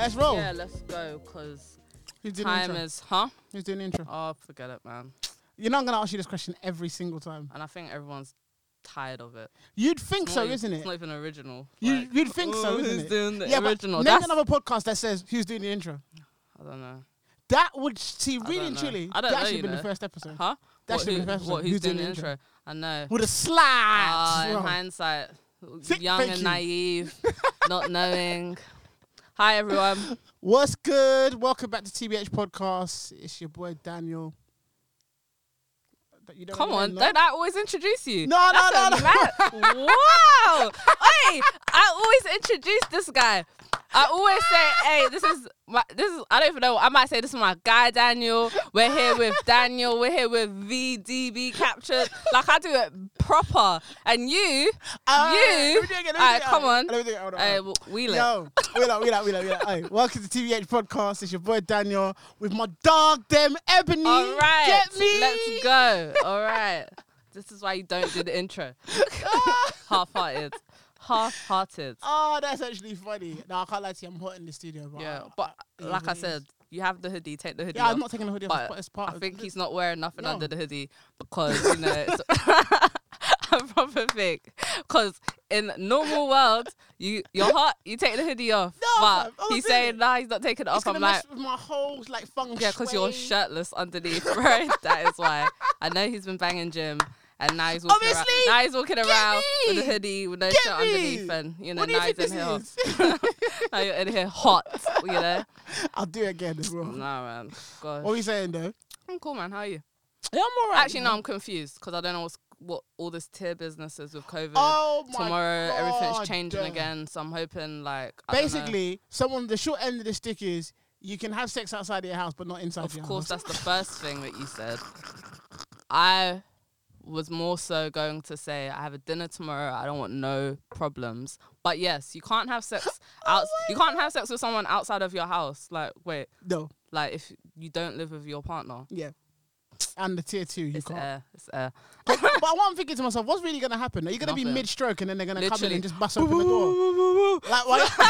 let's roll. Yeah, let's go, because Who's doing time the intro? is... Huh? Who's doing the intro? Oh, forget it, man. You're not going to ask you this question every single time. And I think everyone's tired of it. You'd think It's so, not even- isn't it? It's not even original. You'd think so, who's isn't it? doing the Yeah, original? but name That's... another podcast that says, who's doing the intro? I don't know. That would, see, I really don't and know. truly, I don't that know, should you have been know. the first episode. Huh? That should have been the first episode. Who's doing the intro? I know. With a slap. In hindsight, young thank and you. naive, not knowing. Hi, everyone. What's good? Welcome back to TBH Podcast. It's your boy Daniel. You don't Come know on, him, don't I always introduce you? No. That's wow. Hey, I always introduce this guy. I always say, hey, this is, I don't even know, I might say this is my guy Daniel. We're here with Daniel. We're here with VDB Captured. Like, I do it proper. And you, come on. Hey, wheel it. Yo, wheel up. Hey, welcome to TBH Podcast. It's your boy Daniel with my dog, them Ebony. All right, Get me? let's go. All right. This is why you don't do the intro. Half-hearted. Oh, that's actually funny. No, I can't lie to you. I'm hot in the studio. But Yeah, but like I said, you have the hoodie. Take the hoodie yeah, off. I'm not taking the hoodie off. But It's part I of think he's not wearing nothing No. under the hoodie because, you know, it's I probably think because in normal world, you're hot, you take the hoodie off. No, but fam, I'm he's not doing saying, it. nah, he's not taking it It's off. gonna I'm mess like, with my whole like feng yeah, because you're shui. shirtless underneath, right? That is why. I know he's been banging gym. And now he's walking Obviously, around. Now he's walking around with me. a hoodie with no Get shirt me. underneath, and you know What do you now think he's in this here. is? Now you're in here hot, you know. I'll do it again as well. Nah, man. Gosh. What are you saying though? I'm cool, man. How are you? Yeah, I'm alright. Actually, no, I'm confused because I don't know what all this tier business is with COVID. Oh my Tomorrow, God. everything's changing again, so I'm hoping, like, I don't know. Basically, the short end of the stick is you can have sex outside of your house, but not inside Of your course, house. that's the first thing that you said. I was more so going to say I have a dinner tomorrow. I don't want no problems. But yes, you can't have sex you can't have sex with someone outside of your house. Like, wait, No, like if you don't live with your partner. yeah. And the tier 2, you It's can't. air. But what I'm thinking to myself, what's really going to happen? Are you going to be Nothing. mid-stroke and then they're going to come in Literally. and just bust open the door? Like,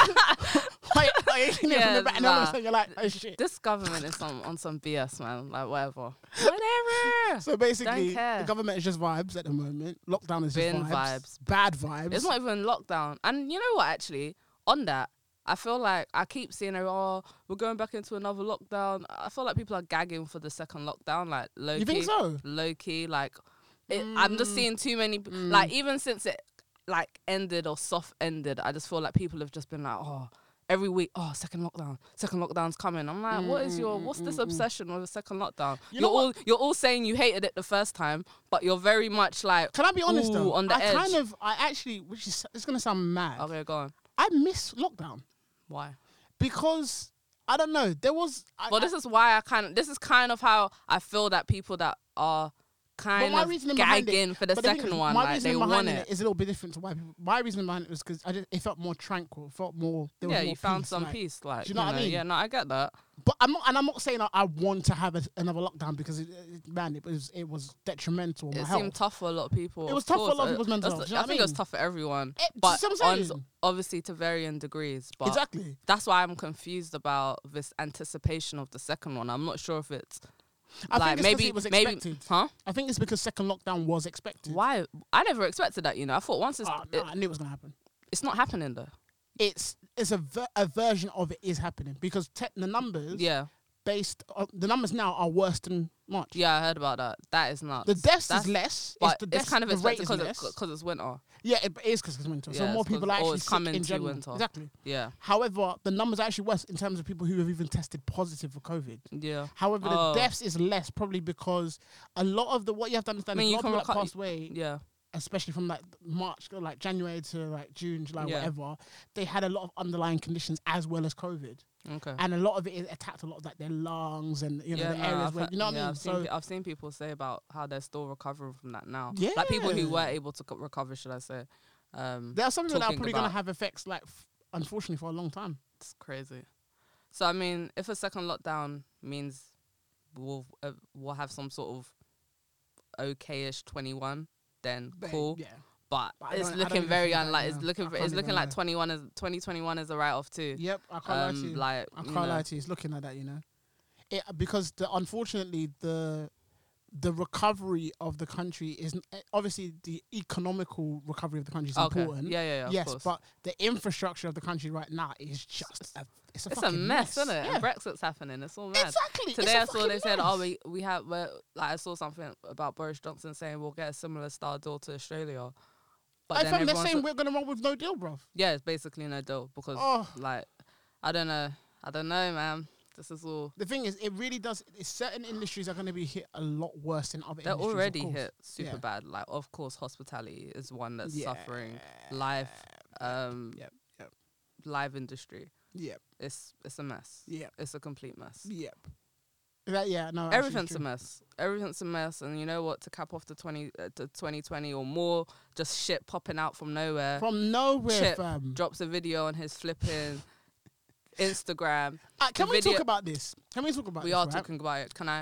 why are you from Yeah, the back and all of a nah. sudden you're like, oh shit. This government is on some BS, man. Like, whatever. Whatever. So basically, Don't care. the government is just vibes at the moment. Lockdown is just Bin vibes. Bad vibes. It's not even lockdown. And you know what, actually, on that, I feel like I keep seeing, we're going back into another lockdown. I feel like people are gagging for the second lockdown, like low-key. You think so? Low-key, like, I'm just seeing too many, like, even since it, like, ended or soft-ended, I just feel like people have just been like, every week, second lockdown's coming. I'm like, what's this obsession with a second lockdown? You know You're all saying you hated it the first time, but you're very much like, Can I be honest ooh, though? on the edge. I actually, which is, it's going to sound mad. Okay, go on. I miss lockdown Why? because, I don't know, there was... Well, this is why this is kind of how I feel that people that are kind of gagging for the second one, like they want it. Is a little bit different to why people... My reason behind it was because it felt more tranquil, felt more... There was Yeah, more you found peace, some like, peace, like, do you know what I mean? Yeah, no, I get that. But I'm not saying I want to have another lockdown because it was detrimental on my It health. seemed tough for a lot of people. It was of tough for a course. lot of people's mental That's- health, do you know I what think I it was mean? tough for everyone, It- but that's what I'm saying. obviously to varying degrees. But Exactly. that's why I'm confused about this anticipation of the second one. I'm not sure if it's I like think it's 'cause maybe it was maybe expected. huh? I think it's because second lockdown was expected. Why? I never expected that. I thought once No, I knew it was going to happen. it's not happening though. It's a version of it is happening because the numbers Yeah. the numbers now are worse than March. Yeah, I heard about that. That is nuts. The deaths That's- is less. But the it's deaths, kind of the rate expected is less. because it's winter. Yeah, it is because it's winter. So Yeah, more it's 'cause- people are or actually it's sick coming in to general. winter. Exactly. Yeah. However, the numbers are actually worse in terms of people who have even tested positive for COVID. Yeah. However, the Oh. deaths is less probably because a lot of what you have to understand is a lot of people that passed away, Yeah. especially from like March, like January to like June, July, Yeah. whatever, they had a lot of underlying conditions as well as COVID. Okay. And a lot of it attacked a lot of like their lungs and the areas where, you know what I mean? I've seen people say about how they're still recovering from that now. Yeah. Like people who were able to recover, should I say? There are some people that are talking probably going to about- have effects like, unfortunately, for a long time. It's crazy. So I mean, if a second lockdown means we'll have some sort of okayish 21, then cool. Yeah. but I it's don't looking even very think that, unlike. you It's know. looking. I can't It's looking even like lie. 2021 is a write off too. Yep, I can't lie to you. Like I you can't know. lie to you. It's looking like that, you know. Because unfortunately the recovery of the country is obviously the economical recovery of the country is important. Yeah. Yes, of course. but the infrastructure of the country right now is just it's a It's a fucking mess, isn't it? Yeah. And Brexit's happening. It's all mad. Exactly. Today I it's a saw they fucking said, mess. oh, we have, like I saw something about Boris Johnson saying we'll get a similar style deal to Australia. But I then think they're everyone's saying we're gonna run with no deal, bruv. yeah, it's basically no deal because Oh. like I don't know, man. This is all The thing is, it really does. Certain industries are going to be hit a lot worse than other they're industries. of already course. hit super Yeah. bad. Like of course, hospitality is one that's Yeah. suffering. Life, Yep. live industry. Yep. It's a mess. Yep. It's a complete mess. Yep. Yeah. No. Everything's a mess. Everything's a mess. And you know what? To cap off the 2020 or more, just shit popping out from nowhere. From nowhere, Chip fam. drops a video on his flipping Instagram. Can the we video- talk about this? Can we talk about We this? are right? talking about it. Can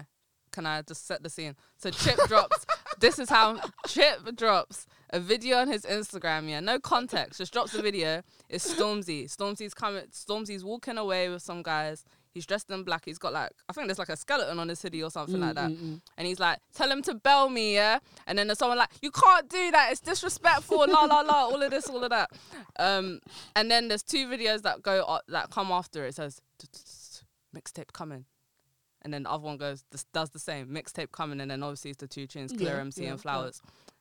I just set the scene? So Chip drops. This is how Chip drops a video on his Instagram. Yeah, no context. Just drops a video. It's Stormzy. Stormzy's walking away with some guys. He's dressed in black. He's got like, I think there's like a skeleton on his hoodie or something like that. And he's like, tell him to bell me, yeah? And then there's someone like, you can't do that. It's disrespectful, la, la, la, all of this, all of that. And then there's two videos that come after. It says, mixtape coming. And then the other one does the same, mixtape coming. And then obviously it's the 2 Chainz, Clear MC and Flowers.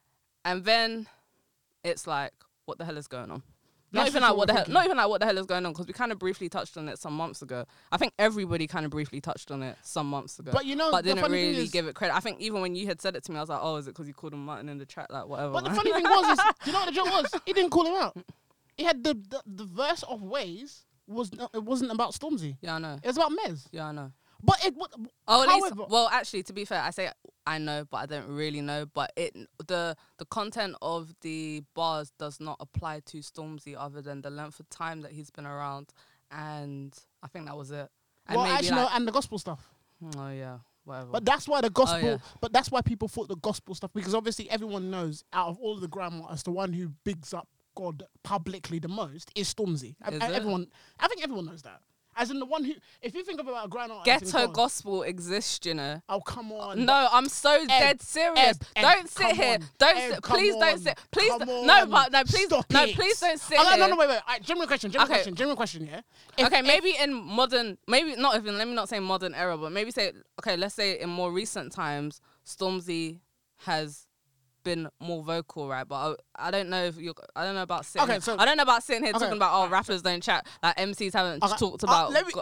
And then it's like, what the hell is going on? Not even like what the hell is going on, because we kind of briefly touched on it some months ago. I think everybody kind of briefly touched on it some months ago. But you know, but the didn't funny thing really is- give it credit. I think even when you had said it to me, I was like, oh, is it because you called him Martin in the chat, like whatever. But the man. funny thing was, you know what the joke was? He didn't call him out. He had the verse of Ways it wasn't about Stormzy. Yeah, I know. It was about Mez. Yeah, I know. But Oh, at least, however, well, actually, to be fair, I say I know, but I don't really know. But the content of the bars does not apply to Stormzy other than the length of time that he's been around, and I think that was it. And well, maybe actually, no, and the gospel stuff. oh yeah, whatever. But that's why the gospel. yeah. But that's why people thought the gospel stuff, because obviously everyone knows out of all of the grime artists, the one who bigs up God publicly the most is Stormzy. Is it? I think everyone knows that. As in the one who, if you think about a grime artist, in Ghetto God- gospel exists, you know. Oh come on. No, I'm so dead serious. Don't sit come here. on. Don't Eb, sit. come Please don't on. sit. Please Come no, on. but no, please Stop no, it. please don't sit Oh, here. no, wait. Right, genuine question. Genuine question. Yeah. Okay, maybe in modern, maybe not even. Let me not say modern era, but maybe say okay. Let's say in more recent times, Stormzy has been more vocal, right? But I don't know if you. I don't know about sitting. Okay, here. so- I don't know about sitting here okay, talking about rappers don't chat. Like MCs haven't Okay, talked about. let me.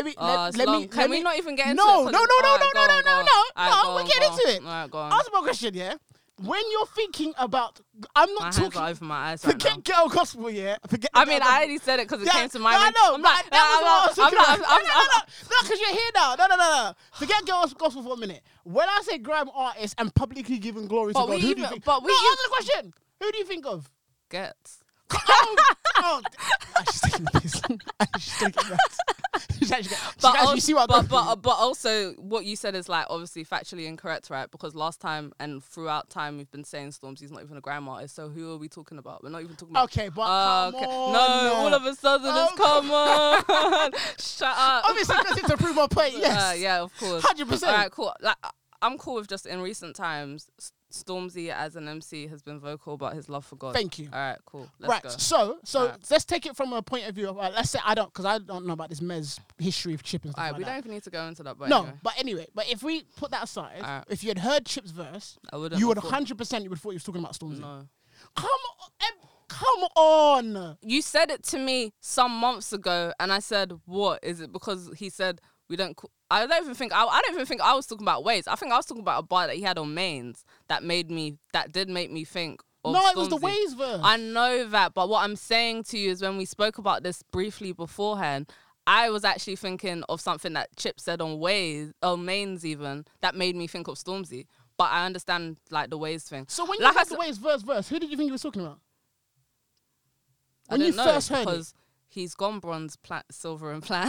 Can we not even get into No, it? no. Alright, We're getting into it. Alright, go on. Ask my question, yeah. When you're thinking about, I'm My not hands talking. are over my eyes right now. Forget ghetto gospel, yeah. Forget. I the mean, ghetto I gospel. already said it because it Yeah, came to my no, I mind. know, I'm like, that was what I was talking about. No, because you're here now. No. Forget ghetto gospel for a minute. When I say grime artists and publicly giving glory to But God, we who do even- you think? but we no, even- answer the question. Who do you think of? Gets. Oh, she's taking the piss. She's taking the piss. But you see what I'm going but also what you said is like obviously factually incorrect, right? Because last time and throughout time we've been saying Stormzy's not even a grime artist. So who are we talking about? We're not even talking about. Okay, but come okay. on. No, all of a sudden it's come on. Shut up. Obviously, because it's to prove my point. Yes. Yeah, of course. 100%. All right, cool. Like I'm cool with just in recent times. Stormzy as an MC has been vocal about his love for God. Thank you. All right, cool. Let's Right, go. so Alright. let's take it from a point of view of, let's say I don't know about this Mez history of Chip and stuff All right, like we that. don't even need to go into that. But No, anyway, but if we put that aside, Alright. if you had heard Chip's verse, I wouldn't. you would have thought- 100% you would thought he was talking about Stormzy. No. Come on. You said it to me some months ago, and I said, "What is it?" Because he said we don't. I don't even think I was talking about Waves. I think I was talking about a bar that he had on Mains that did make me think. Of No, it was the Stormzy. Waves verse. I know that, but what I'm saying to you is when we spoke about this briefly beforehand, I was actually thinking of something that Chip said on Mains even, that made me think of Stormzy. But I understand like the Waves thing. So when you Like I heard the said- Waves verse, who did you think he was talking about? I When you didn't know first heard it. because he's gone bronze, silver, and plat.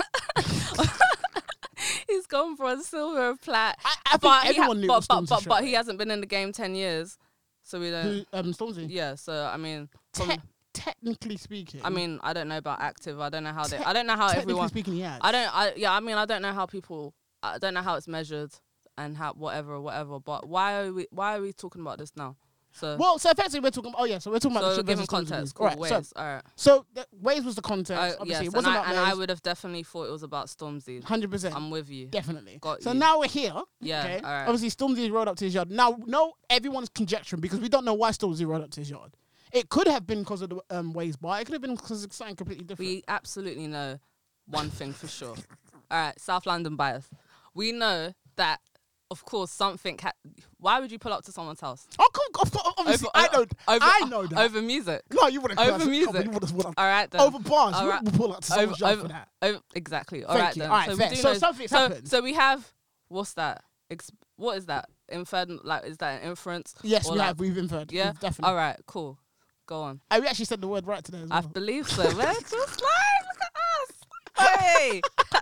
He's gone bronze, silver, and plat. I think everyone knew it was Stormzy but straight he hasn't been in the game 10 years. So we don't. Stormzy. Yeah. So I mean, Technically speaking. I mean, I don't know about active. I don't know how I don't know how technically everyone. Speaking, yeah. I mean, I don't know how people. I don't know how it's measured and how whatever. But why are we talking about this now? So effectively we're talking. So we're talking about the shit giving versus context. Stormzy. Cool, Right. Waves. All right. So Waves was the context. Obviously, Yes, it wasn't about and Waves. I would have definitely thought it was about Stormzy. 100%. I'm with you. Definitely. Got so you. now we're here. Yeah. Okay. All right. Obviously, Stormzy rode up to his yard. Now, everyone's conjecturing because we don't know why Stormzy rode up to his yard. It could have been because of the Waves bar. It could have been because of something completely different. We absolutely know one thing for sure. All right, South London bias. We know that, of course, something. Why would you pull up to someone's house? Oh, obviously, I know that. Over music. No, you wouldn't. Over music. All right, then. Over bars. All You right. wouldn't pull up to someone's yard for that. Exactly. All Thank right, you. then. All right, so fair. we do So know. something's happened. So we have. What's that? What is that? Inferred? Like, is that an inference? Yes, Or we've inferred. Yeah. We've definitely. All right. Cool. Go on. We actually said the word right today as well. I believe so. Man, just look at us. Hey.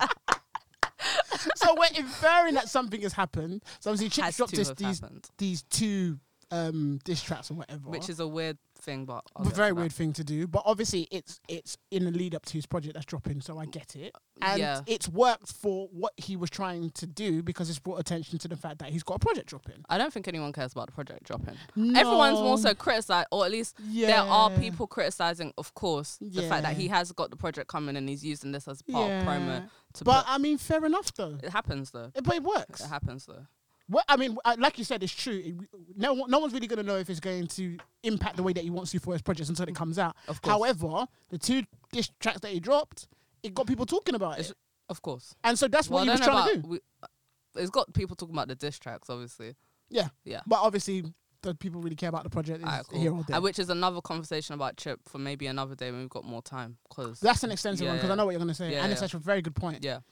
So we're inferring that something has happened. So obviously, Chip's dropped these two diss tracks or whatever, which is a weird thing, but a very weird thing to do. But obviously, it's in the lead up to his project that's dropping, so I get it. And it's worked for what he was trying to do because it's brought attention to the fact that he's got a project dropping. I don't think anyone cares about the project dropping. No. Everyone's more so criticised, or at least there are people criticising, of course, the fact that he has got the project coming and he's using this as part of promo. I mean, fair enough though. It happens though. But it works. It happens though. Well, I mean, like you said, it's true. No one's really going to know if it's going to impact the way that he wants to for his projects until it comes out. Of course. However, the two diss tracks that he dropped, it got people talking about it. Of course. And so that's what he was trying to do. It's got people talking about the diss tracks, obviously. Yeah. Yeah. But obviously, the people really care about the project here or there. Which is another conversation about Chip for maybe another day when we've got more time. Cause that's an extensive one because I know what you're going to say. Yeah, and it's actually a very good point. Yeah.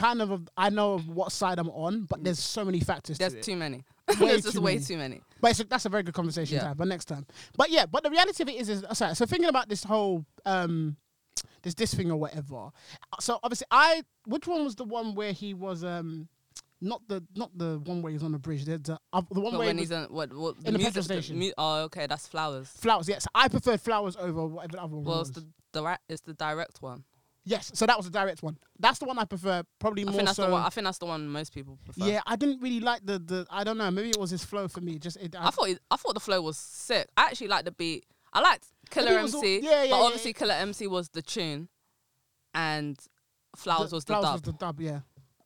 I know of what side I'm on, but there's so many factors to it. There's too many. There's just way too many. But that's a very good conversation to have, but next time. But the reality of it is sorry, so thinking about this whole, this thing or whatever. So obviously which one was the one where he was, not the one where he's on the bridge. There's the one where he's in the in the petrol station. Okay, that's Flowers. Flowers, yes. I preferred Flowers over whatever the other one was. It's the direct one. Yes, so that was the direct one. That's the one I prefer, probably more so. I think that's the one most people prefer. Yeah, I didn't really like the I don't know, maybe it was his flow for me. I thought the flow was sick. I actually liked the beat. I liked Killer MC, but obviously Killer MC was the tune, and Flowers was the dub. Yeah.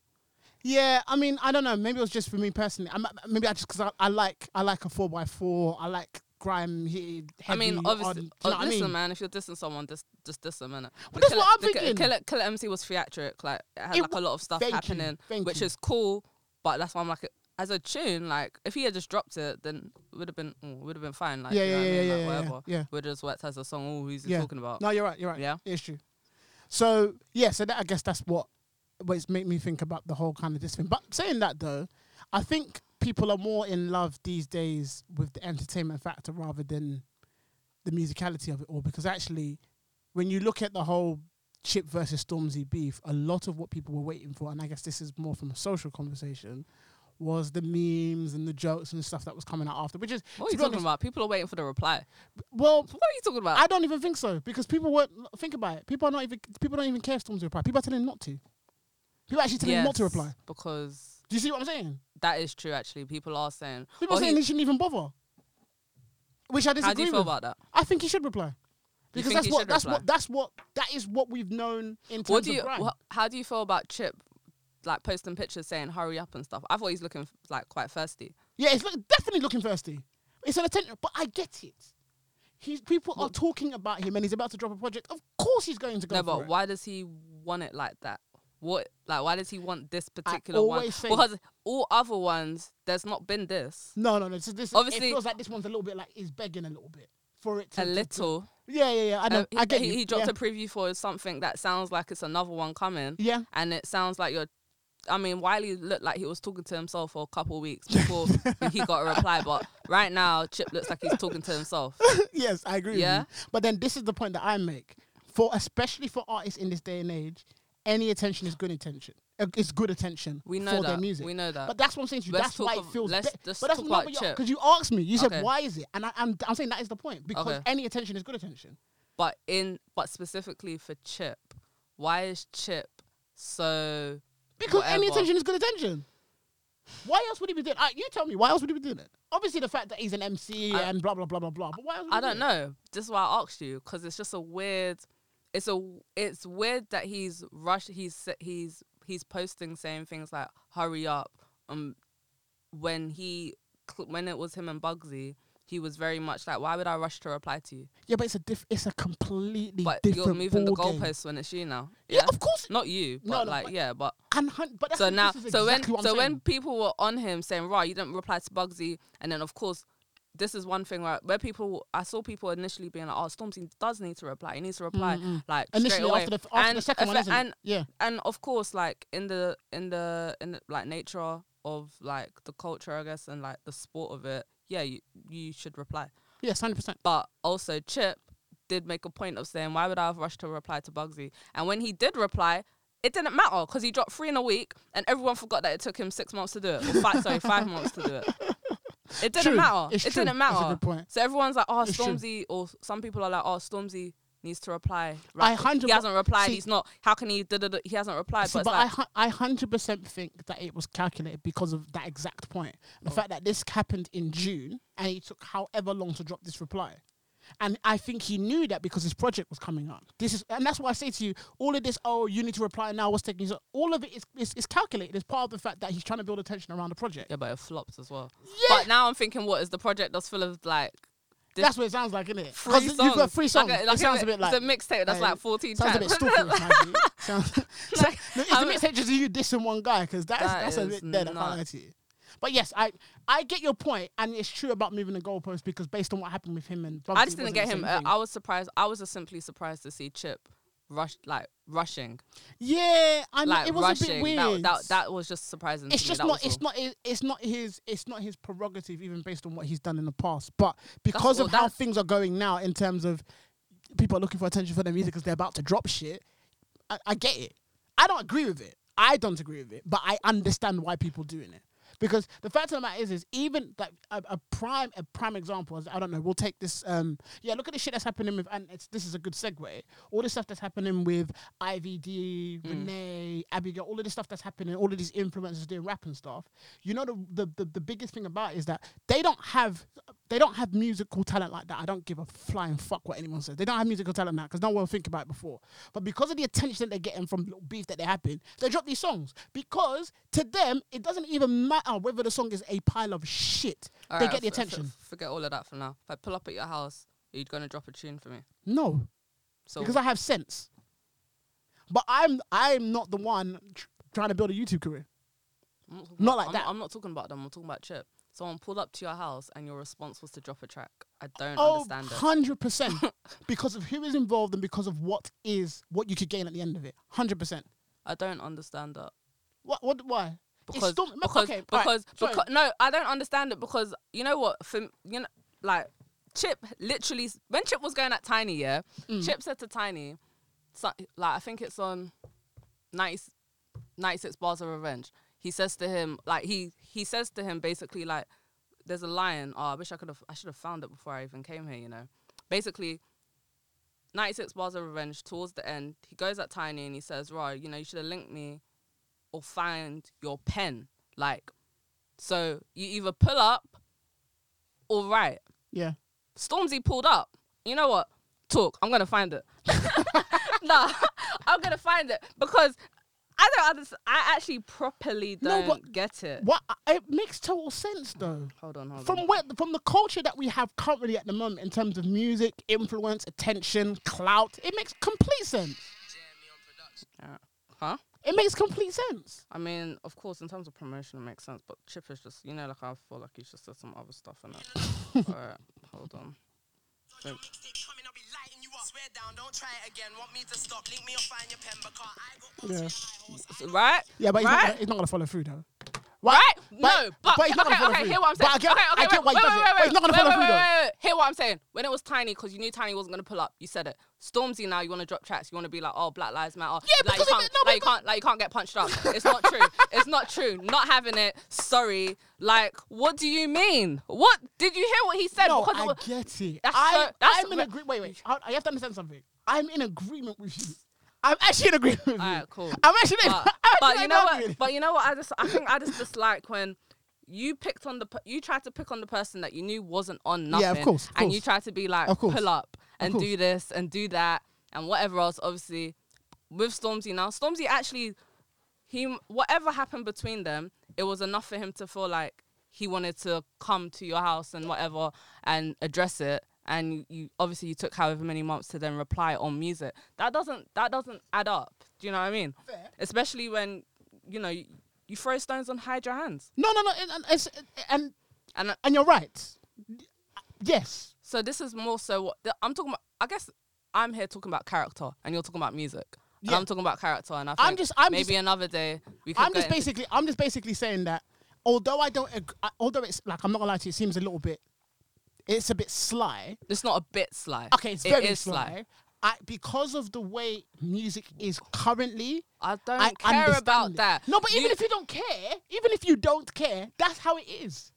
Yeah, I mean, I don't know. Maybe it was just for me personally. Maybe because I like a 4x4. I like grime heavy. I mean, obviously, listen, man. If you're dissing someone, just diss them, innit? But that's what I'm thinking. Killer MC was theatric. Like, it had a lot of stuff happening, which is cool. But that's why I'm like, as a tune, like, if he had just dropped it, then it would have been fine. Like, whatever. Yeah. Would have just worked as a song. Oh, who's he talking about? No, you're right. Yeah, it's true. So I guess that's what it's made me think about the whole kind of this thing. But saying that though, I think people are more in love these days with the entertainment factor rather than the musicality of it all. Because actually, when you look at the whole Chip versus Stormzy beef, a lot of what people were waiting for, and I guess this is more from a social conversation, was the memes and the jokes and stuff that was coming out after. Which is what are you talking about? People are waiting for the reply. Well, what are you talking about? I don't even think so because people weren't. Think about it. People don't even care if Stormzy reply. People are telling him not to. People actually telling him not to reply. Because do you see what I'm saying? That is true. Actually, people are saying. People are saying he shouldn't even bother. Which I disagree with. How do you feel about that? I think he should reply. Because that is what we've known in terms of grime. How do you feel about Chip, like posting pictures saying hurry up and stuff? I thought he's looking like quite thirsty. Yeah, he's definitely looking thirsty. It's an attention, but I get it. People are talking about him, and he's about to drop a project. Of course, he's going to go. No, for but it. why does he want it like that? Why does he want this particular one? Because all other ones, there's not been this. No. This obviously, it feels like this one's a little bit like he's begging a little bit for it to. Yeah. I know. I get he dropped a preview for something that sounds like it's another one coming. Yeah. And it sounds like Wiley looked like he was talking to himself for a couple of weeks before he got a reply. But right now, Chip looks like he's talking to himself. Yes, I agree with you. But then this is the point that I make. Especially for artists in this day and age, any attention is good attention. is good attention We know for that. their music. We know that. But that's what I'm saying to you. Let's That's why talk it feels. let's but that's talk about Chip. because you asked me. You said Okay. why is it, and I'm saying that is the point because Okay. any attention is good attention. But specifically for Chip, why is Chip so? Because any whatever? attention is good attention. Why else would he be doing? You tell me. Why else would he be doing it? Obviously, the fact that he's an MC and blah blah blah blah blah. But why else? Would I he don't do it? know. This is why I asked you because it's just a weird. It's weird that he's rushed. He's posting saying things like "hurry up." When it was him and Bugsy, he was very much like, "Why would I rush to reply to you?" Yeah, but it's a completely But different you're moving the ball game. goalposts when it's you now. Yeah, of course. Not you, No, but but- but But that's so now, this is so exactly what I'm when saying. people were on him saying, "Right, you didn't reply to Bugsy," and then of course, this is one thing where I saw people initially being like, "Oh, Stormzy does need to reply. He needs to reply like straight Initially away." after the second one, isn't it? Yeah. And of course, like in the like nature of like the culture, I guess, and like the sport of it, yeah, you should reply. Yes, 100%. But also, Chip did make a point of saying, "Why would I have rushed to reply to Bugsy?" And when he did reply, it didn't matter because he dropped 3 in a week, and everyone forgot that it took him 6 months to do it. Or 5 months to do it. It didn't True. matter. It's It true. didn't That's a matter. good point. So everyone's like, "Oh, It's true. Stormzy," or some people are like, "Oh, Stormzy needs to reply." I Right? 100 He hasn't replied. see- He's not. How can he? He hasn't replied. See, But but it's like, I 100% think that it was calculated because of that exact point. The fact that this happened in June and he took however long to drop this reply. And I think he knew that because his project was coming up. And that's why I say to you, all of this, oh, you need to reply now, what's taking you? All of it is calculated. It's part of the fact that he's trying to build attention around the project. yeah, but it flopped as well. Yeah. But now I'm thinking, what is the project that's full of like That's what it sounds like, isn't it? 3 songs? You've got 3 songs. Like it sounds a bit like... it's a mixtape that's like 14 Sounds a tracks. bit stalkerish, man. Sounds, Like, no, it's a mixtape just you dissing one guy because That that's a is bit dead. I can't nuts. lie to you. But yes, I get your point, and it's true about moving the goalpost because based on what happened with him and Bugsy, I just it didn't wasn't get the him. same thing. I was surprised. I was just simply surprised to see Chip rushing. Yeah, I mean, Like it was rushing. a bit weird. That was just surprising. It's to just me. not. That was all. It's not his prerogative, even based on what he's done in the past. But because all of how that- things are going now, in terms of people are looking for attention for their music because they're about to drop shit, I get it. I don't agree with it. I don't agree with it, but I understand why people doing it. Because the fact of the matter is even like a prime example is, I don't know, we'll take this, look at the shit that's happening with, and this is a good segue, all the stuff that's happening with IVD, Renee, Abigail, all of this stuff that's happening, all of these influencers doing rap and stuff. You know, the biggest thing about it is that they don't have musical talent like that. I don't give a flying fuck what anyone says. They don't have musical talent now because no one will think about it before. But because of the attention that they're getting from little beef that they're having, they drop these songs. Because to them, it doesn't even matter whether the song is a pile of shit. All They right, get the attention. Forget all of that for now. If I pull up at your house, are you gonna drop a tune for me? No, So because I have sense. But I'm not the one trying to build a YouTube career. Not like that. I'm not talking about them. I'm talking about Chip. Someone pulled up to your house and your response was to drop a track. I don't understand it. 100%. Because of who is involved and because of what you could gain at the end of it. 100%. I don't understand that. Why? Because okay, all right, sorry. no, I don't understand it because you know what? Like Chip literally when Chip was going at Tiny, yeah, Chip said to Tiny, like I think it's on 96 Bars of Revenge. He says to him, like he says to him basically like, there's a line. Oh, I should have found it before I even came here. You know, basically. 96 Bars of Revenge, towards the end, he goes at Tiny and he says, right, you know, you should have linked me or find your pen. Like, so you either pull up or write. Yeah. Stormzy pulled up. You know what? Talk. I'm going to find it. Nah, I'm going to find it because I don't understand. I actually properly don't get it. What? It makes total sense though. Hold on. From the culture that we have currently at the moment in terms of music, influence, attention, clout, it makes complete sense. Huh? It makes complete sense. I mean, of course, in terms of promotion, it makes sense. But Chip is just, like I feel like he's just said some other stuff in it. All right, hold on. Yeah. Right? Yeah, but right? he's not gonna follow through though. Right? But- No, but he's not gonna follow through. hear what I'm saying. But I get why he does it. But he's not gonna follow through though. Hear what I'm saying? When it was Tiny, because you knew Tiny wasn't gonna pull up, you said it. Stormzy now, you want to drop tracks. You want to be like, oh, Black Lives Matter. Yeah, like you because can't, you can't get punched up. It's not true. It's not true. Not having it. Sorry. Like, what do you mean? What did you hear? What he said? No, Because I get it. That's I'm in agreement. Wait. You have to understand something. I'm in agreement with you. I'm actually in agreement with you. Alright, cool. I'm actually. But you know what? But you know what? I think I just dislike when you tried to pick on the person that you knew wasn't on nothing. Yeah, of course. And you tried to be like, pull up and course. do this and do that and whatever else. Obviously, with Stormzy now, Stormzy actually, whatever happened between them, it was enough for him to feel like he wanted to come to your house and whatever and address it. And you obviously you took however many months to then reply on music. That doesn't add up. Do you know what I mean? Fair. Especially when you throw stones and hide your hands. No. And you're right. Yes. So this is more so what I'm talking about. I guess I'm here talking about character, and you're talking about music. And I'm talking about character, and I think maybe another day we could. I'm just basically saying that although although it's like, I'm not gonna lie to you, it seems a little bit. It's a bit sly. It's not a bit sly. Okay, it's very sly. Because of the way music is currently, I don't care about that. No, but even if you don't care, that's how it is.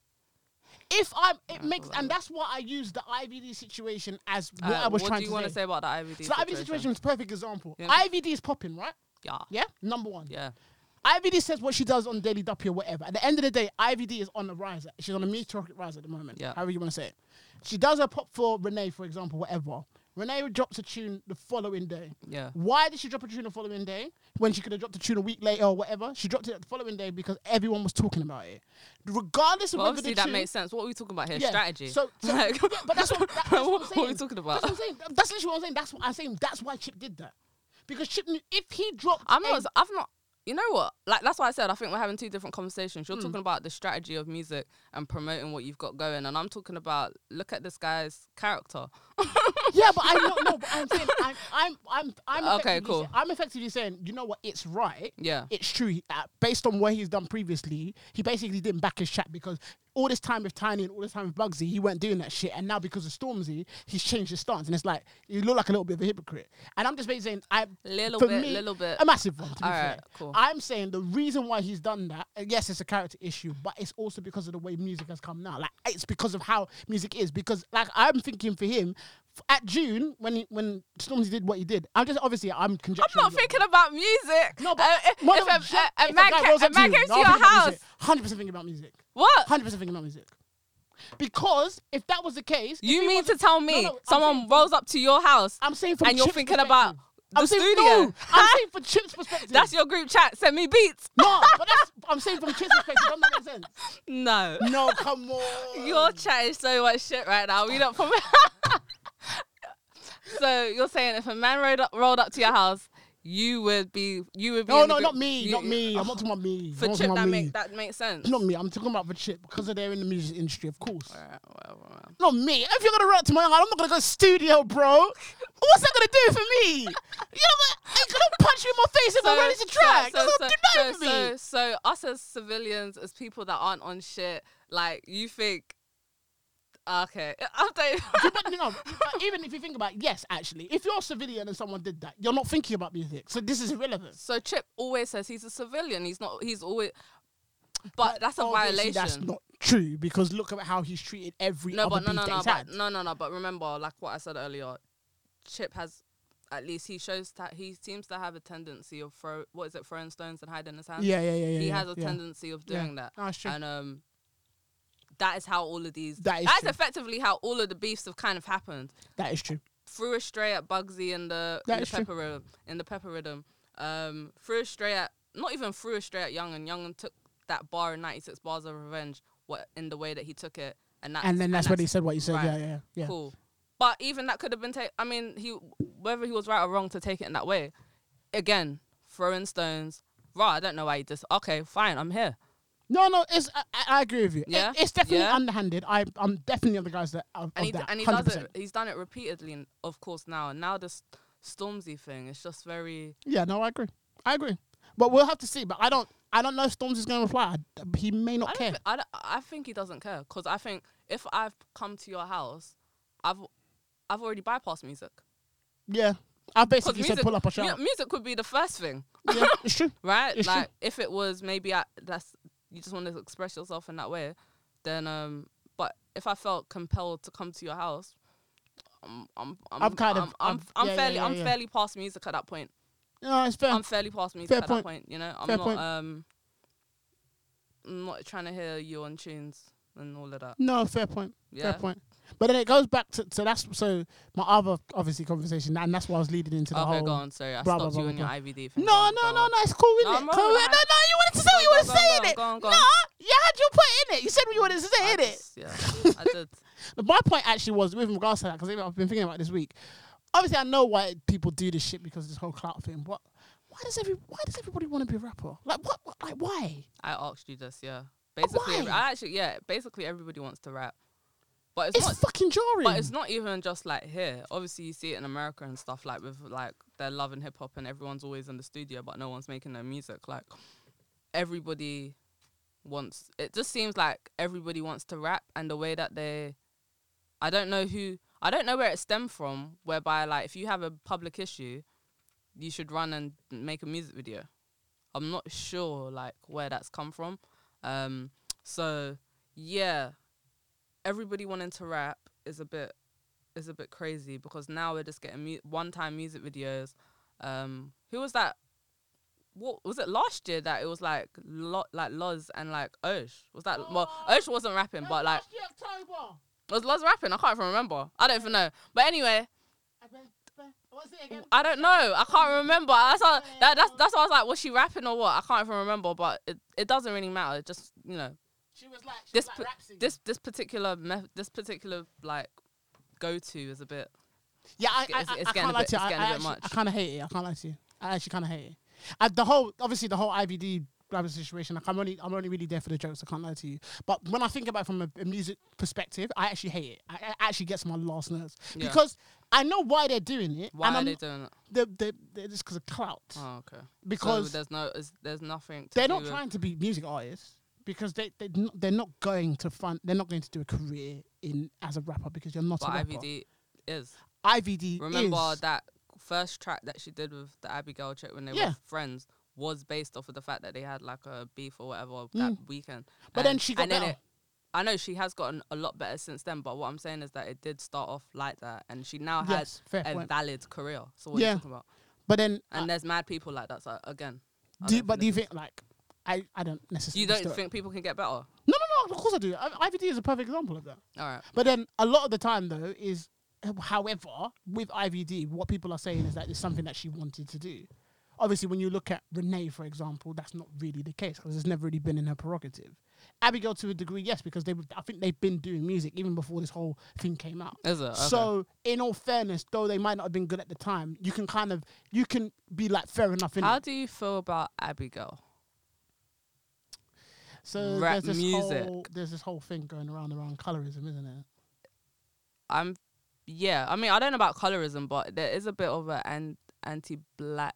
And that's what I use the IVD situation as what I was trying to say. What do you want to say about the IVD situation? So the IVD situation is a perfect example. Yeah. IVD is popping, right? Yeah. Yeah? Number one. Yeah. IVD says what she does on Daily Duppy or whatever. At the end of the day, IVD is on the rise. She's on a meteoric rise at the moment. Yeah. However you want to say it. She does her pop for Renee, for example, whatever. Renee drops a tune the following day. Yeah. Why did she drop a tune the following day when she could have dropped a tune a week later or whatever? She dropped it the following day because everyone was talking about it. Regardless of whether obviously that makes sense. What are we talking about here? Yeah. Strategy. Like, but that's what I'm saying. What are we talking about? That's what I'm saying. That's literally what I'm saying. That's what I'm saying. That's why Chip did that. Because Chip knew if he dropped I've not. You know what? Like, that's why I said I think we're having two different conversations. You're talking about the strategy of music and promoting what you've got going, and I'm talking about look at this guy's character. Yeah, but but I'm saying I'm okay, cool. I'm effectively saying, you know what? It's right. Yeah, it's true. Based on what he's done previously, he basically didn't back his chat because all this time with Tiny and all this time with Bugsy, he weren't doing that shit, and now because of Stormzy, he's changed his stance, and it's like you look like a little bit of a hypocrite. And I'm just basically saying, little bit, a massive one. To be fair. Right, cool. I'm saying the reason why he's done that, yes, it's a character issue, but it's also because of the way music has come now. Like, it's because of how music is. Because, like, I'm thinking for him, at June, when Stormzy did what he did, I'm conjecturing. I'm not thinking about music. No, but if a man came to your house, 100% thinking about music. What? 100% thinking about music. Because if that was the case, you mean to tell me someone rolls up to your house? I'm saying from and you're Chip's thinking perspective. about the studio. No, I'm saying from Chip's perspective. That's your group chat. Send me beats. No, but I'm saying from Chip's perspective. Doesn't that make sense? No. No, come on. You're chatting so much shit right now. We don't. So you're saying if a man rolled up to your house, you would be. No, not me. I'm not talking about me. For Chip, that makes sense. Not me. I'm talking about for Chip because they're in the music industry, of course. Alright, well. Not me. If you're gonna run to my house, I'm not gonna go studio, bro. What's that gonna do for me? You're gonna punch me in my face if I'm ready to track. That's not do nothing for me. So us as civilians, as people that aren't on shit, like you think. Okay, but even if you think about it, yes, actually, if you're a civilian and someone did that, you're not thinking about music, so this is irrelevant. So Chip always says he's a civilian. He's not. He's always. But that's a violation. That's not true because look at how he's treated every other beef that he's had. No. But remember, like what I said earlier, Chip has. At least he shows that he seems to have a tendency of throwing stones and hiding his hands. Yeah. He has a tendency of doing that. That's true. And that is how all of these. That's effectively how all of the beefs have kind of happened. That is true. Threw a stray at Bugsy in the pepper rhythm. Threw a stray at Young, and Young took that bar in 96 Bars of Revenge. In the way that he took it, and then that's when he said what he said. Right. Yeah. Cool. But even that could have been taken. I mean, whether he was right or wrong to take it in that way, again, throwing stones. I don't know why he just. Okay, fine, I'm here. No, I agree with you. Yeah, it's definitely underhanded. I'm definitely of the guys that. He does it. He's done it repeatedly, of course. Now this Stormzy thing, it's just very. Yeah, no, I agree. But we'll have to see. But I don't know if Stormzy's going to reply. He may not care. I think he doesn't care because I think if I've come to your house I've already bypassed music. Yeah. I basically 'Cause said music- pull up or shut up. Music could be the first thing, Yeah, it's true. right? It's Like if it was maybe that's you just want to express yourself in that way, then but if I felt compelled to come to your house, I'm fairly past music at that point. No, it's fair. I'm fairly past music Fair at point. that point. You know, I'm Fair not point. I'm not trying to hear you on tunes and all of that. No, fair point. Yeah. Fair point. But then it goes back to so my other obviously conversation, and that's why I was leading into the Okay, whole. go on. Sorry, I blah, stopped blah, you blah, in your blah. IVD thing. No, it's cool, No, innit? I'm Cool. alright. No, you wanted to say what you wanted to say, innit? Go on. No, you had your point in it. You said what you wanted to say, innit? Yeah, I did. My point actually was with regards to that, because I've been thinking about it this week. Obviously, I know why people do this shit because of this whole clout thing. But why does everybody want to be a rapper? Like what? Like why? I asked you this, yeah. Basically, Why? basically everybody wants to rap. But It's not fucking jarring. But it's not even just like here. Obviously, you see it in America and stuff, like with like they're loving hip hop and everyone's always in the studio, but no one's making their music. Like everybody wants. It just seems like everybody wants to rap, and the way that I don't know where it stemmed from. Whereby like if you have a public issue, you should run and make a music video. I'm not sure like where that's come from. So yeah. Everybody wanting to rap is a bit crazy because now we're just getting one-time music videos. Who was that? What was it last year that it was like Loz and like Osh? Was that well? Osh wasn't rapping, but like was Loz rapping? I can't even remember. I don't even know. But anyway, What's it again? I don't know. I can't remember. That's why I was like, was she rapping or what? I can't even remember. But it doesn't really matter. It just She was like this particular like go to is a bit. Yeah, I it's can't lie to you. it's getting a bit much. I kind of hate it. I can't lie to you. I actually kind of hate it. The whole IVD blah situation. Like I'm only really there for the jokes. I can't lie to you. But when I think about it from a music perspective, I actually hate it. It actually gets on my last nerves because I know why they're doing it. Why are they doing it? They're just because of clout. Oh, okay. Because so there's nothing. They're not trying to be music artists. Because they're not going to do a career as a rapper because you're not a rapper. IVD is. IVD Remember is. that first track that she did with the Abigail chick when they were friends was based off of the fact that they had like a beef or whatever that weekend. But then she got better. I know she has gotten a lot better since then, but what I'm saying is that it did start off like that and she now has a valid career. So what are you talking about? But then there's mad people like that. So again. Do you think like I don't necessarily. You don't think people can get better? No. Of course I do. IVD is a perfect example of that. All right. But then a lot of the time though is, however, with IVD, what people are saying is that it's something that she wanted to do. Obviously, when you look at Renee, for example, that's not really the case because it's never really been in her prerogative. Abigail, to a degree, yes, because I think they've been doing music even before this whole thing came out. Is it? Okay. So, in all fairness, though they might not have been good at the time, you can be like fair enough in How it. do you feel about Abigail? So rap there's music. There's this whole thing going around colorism, isn't it? I mean, I don't know about colorism, but there is a bit of an anti-black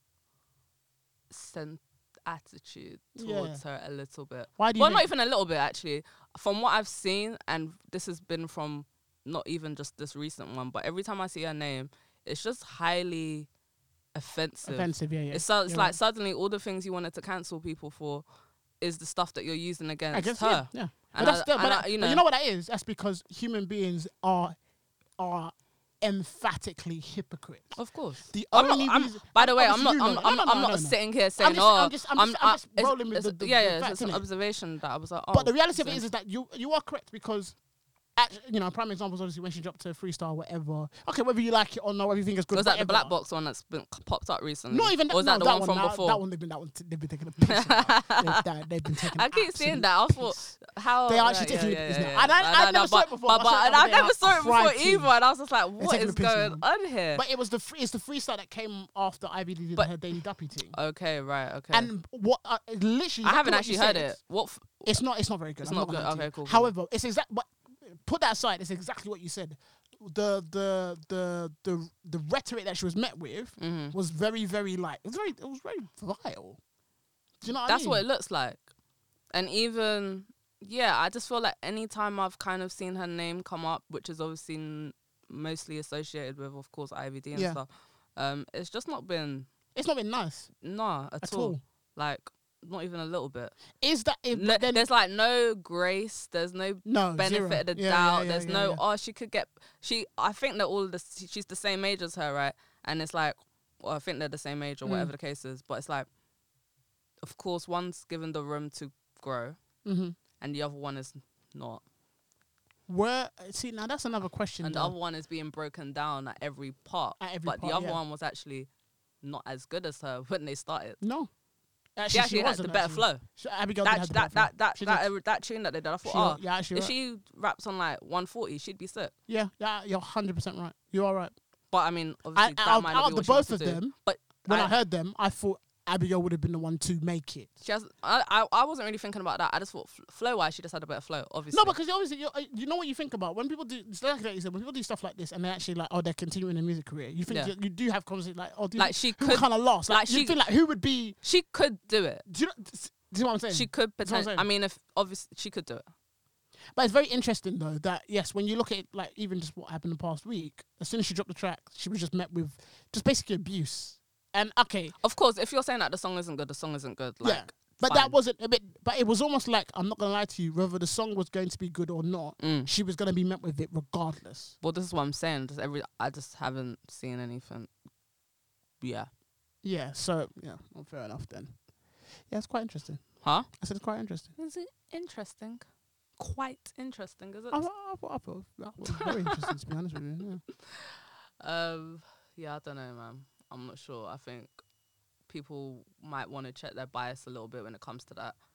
attitude towards her a little bit. Why do you not even a little bit, actually. From what I've seen, and this has been from not even just this recent one, but every time I see her name, it's just highly offensive. Yeah. It's like suddenly all the things you wanted to cancel people for is the stuff that you're using against her. Yeah. And but you know what that is? That's because human beings are emphatically hypocrites. Of course. The only reason. By the way, I'm not sitting here saying, I'm just rolling with the facts, it's an observation that I was like, oh. But the reality of it is that you are correct because. Prime example is obviously when she dropped her freestyle, whatever. Okay, whether you like it or not, whether you think it's good. Was that the Black Box one that's been popped up recently? Not even that. Or was that the one from before? That one they've been taking a piss. They've been taking. I keep seeing that. I thought how they are actually taking a piss now. And I never saw it before. I never saw it before either. And I was just like, what is going on here? But it's the freestyle that came after IVD did her Daily Duppy thing. Okay, right, okay. And what literally, I haven't actually heard it. What? It's not very good. It's not good. Okay, cool. However, it's exact. But put that aside. It's exactly what you said. The rhetoric that she was met with was very, very like it was very vile. Do you know what I mean? That's what it looks like. And even Yeah, I just feel like anytime I've kind of seen her name come up, which is obviously mostly associated with, of course, IVD and Yeah. stuff, it's just not been It's not been nice at all. Like, not even a little bit. Is that if No, then there's like no grace. There's no benefit zero. of the Yeah, doubt. yeah, There's yeah, no, yeah. oh, she could get, I think that all of this, she's the same age as her, right? And it's like, well, I think they're the same age or whatever the case is. But it's like, of course, one's given the room to grow and the other one is not. See, now that's another question. And the other one is being broken down at every part. But the other one was actually not as good as her when they started. No. She actually had the better flow. Abigail had the better flow. That tune that they did, I thought, actually, if she raps on like 140, she'd be sick. Yeah, you're 100% right. You are right. But I mean, obviously, that might not Out be of what the she wants both to of do. them, But when I heard them, I thought Abigail would have been the one to make it. she has. I wasn't really thinking about that. I just thought flow wise, she just had a better flow. Obviously, No, because obviously, you know what you think about when people do. It's like that you said, when people do stuff like this and they actually like, they're continuing their music career. You think you do have conversations like, like she who could kind of lost. Like you she- think like who would be? she could do it. Do you know what I'm saying? She could That's what I'm potentially. saying. I mean, if obviously she could do it. But it's very interesting though that yes, when you look at it, like even just what happened the past week, as soon as she dropped the track, she was just met with just basically abuse. And okay, Of course, if you're saying that the song isn't good, the song isn't good. Like, yeah, but fine. that wasn't a bit. But it was almost like, I'm not gonna lie to you, whether the song was going to be good or not, she was gonna be met with it regardless. Well, this is what I'm saying. I just haven't seen anything. Yeah. Yeah. So yeah, well, fair enough then. Yeah, it's quite interesting. Huh? I said it's quite interesting. Is it interesting? Quite interesting, is it? I thought that was very interesting to be honest with you. Yeah. Yeah, I don't know, man. I'm not sure. I think people might want to check their bias a little bit when it comes to that,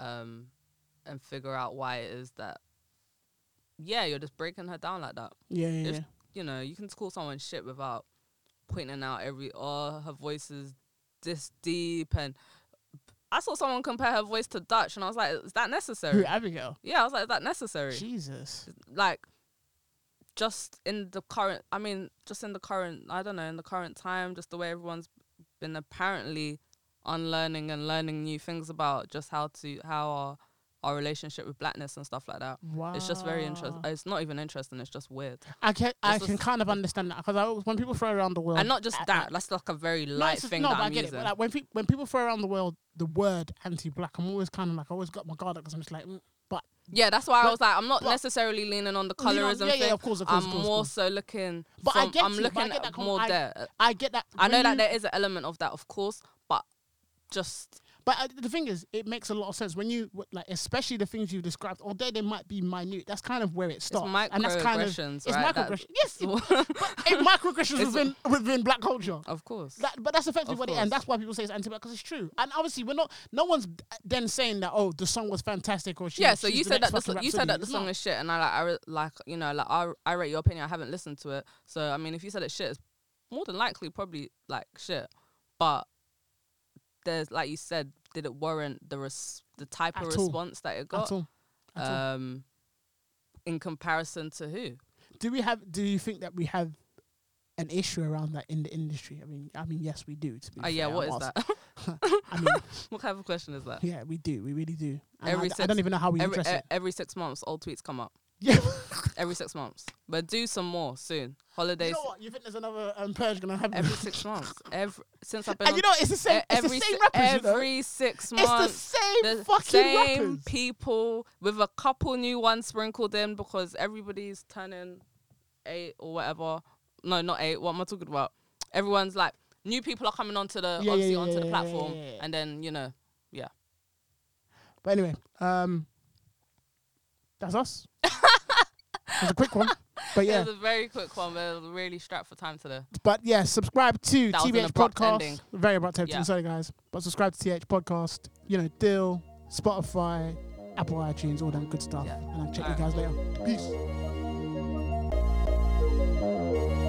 and figure out why it is that, yeah, you're just breaking her down like that. Yeah. If, you know, you can call someone shit without pointing out her voice is this deep. And I saw someone compare her voice to Dutch, and I was like, is that necessary? Who, Abigail? Yeah, I was like, is that necessary? Jesus. Like, just in the current, I don't know, in the current time, just the way everyone's been apparently unlearning and learning new things about just how our relationship with blackness and stuff like that. Wow. It's just very interesting. It's not even interesting. It's just weird. I can kind of understand that because when people throw around the world, And not just that. That's like a very light thing that but I I'm get using. it. But like when people throw around the world the word anti-black, I'm always kind of like, I always got my guard up because I'm just like, but Yeah, that's why I was like, I'm not necessarily leaning on the You know, colorism yeah, thing. yeah, of course, I'm of more course. so looking. But I get I'm you, but I looking get at that more there. I get that. I know when that you- there is an element of that, of course, but just But the thing is, it makes a lot of sense when you like, especially the things you described. Although they might be minute, that's kind of where it starts. And that's kind of microaggressions, it's right? microaggressions. Yes, it's microaggressions within black culture. Of course. But that's effectively Of what it is, course. and that's why people say it's anti-black because it's true. And obviously, no one's then saying that the song was fantastic or she. Yeah, so she's you the said next that fucking you said that the Rhapsody. song It's is shit, and I rate your opinion. I haven't listened to it, so I mean, if you said it's shit, it's more than likely probably like shit. But there's, like you said, did it warrant the type of At all. response that it not. got? At all. In comparison to who? Do you think that we have an issue around that in the industry? I mean, yes, we do. To be Yeah, fair, what I'm is asking. that? I mean, What kind of question is that? yeah, we do. We really do. And Every I don't even know how we address it. Every 6 months, old tweets come up. Yeah. Every 6 months, but do some more soon. Holidays. You know what? You think there's another purge gonna happen? Every 6 months. Since I've been. And you know, it's the same. It's the same rappers. You know? Every 6 It's months. the same fucking rappers. People with a couple new ones sprinkled in because everybody's turning 8 or whatever. No, not 8. What am I talking about? Everyone's like, new people are coming onto the onto the platform, and then yeah. But anyway, that's us. It was a quick one, but yeah. It was a very quick one, but it was really strapped for time today. But yeah, subscribe to That was an TBH abrupt Podcast. ending. Very abrupt ending. Yeah. Sorry, guys. But subscribe to TH Podcast. You know, Dill, Spotify, Apple iTunes, all that good stuff. Yeah. And I'll check All you guys later. Peace.